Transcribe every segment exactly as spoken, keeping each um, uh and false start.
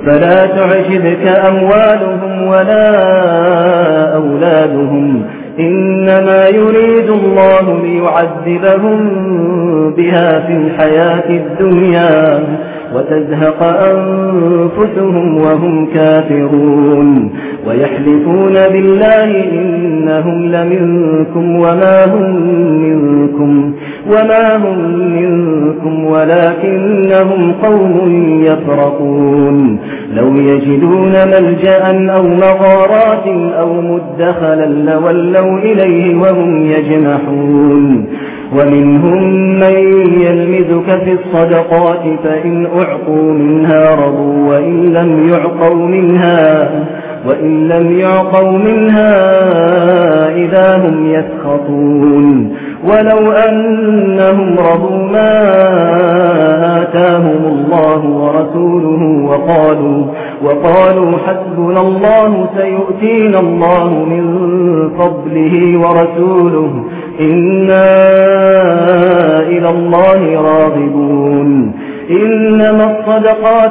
فلا تعجبك أموالهم ولا أولادهم إنما يريد الله ليعذبهم بها في الحياة الدنيا وتزهق أنفسهم وهم كافرون ويحلفون بالله إنهم لمنكم وما هم منكم وما هم منكم ولكنهم قوم يفرقون لو يجدون ملجأ أو مغارات أو مدخلا لولوا إليه وهم يجمحون ومنهم من يلمزك في الصدقات فإن أعطوا منها رضوا وإن لم يعطوا منها وإن لم يعطوا منها إذا هم يسخطون ولو أنهم رضوا ما آتاهم الله ورسوله وقالوا وقالوا حسبنا الله سيؤتينا الله من فضله ورسوله إنا إلى الله راغبون إنما الصدقات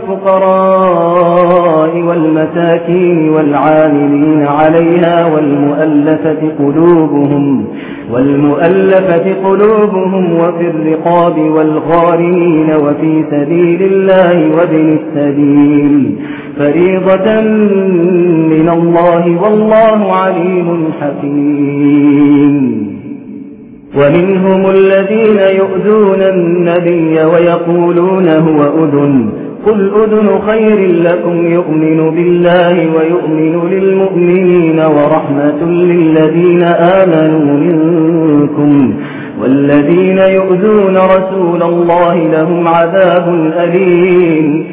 للفقراء والمساكين والعاملين عليها والمؤلفة قلوبهم والمؤلفة قلوبهم وفي الرقاب والغارمين وفي سبيل الله وابن السبيل فريضة من الله والله عليم حكيم ومنهم الذين يؤذون النبي ويقولون هو أذن قل أذن خير لكم يؤمن بالله ويؤمن للمؤمنين ورحمة للذين آمنوا منكم والذين يؤذون رسول الله لهم عذاب أليم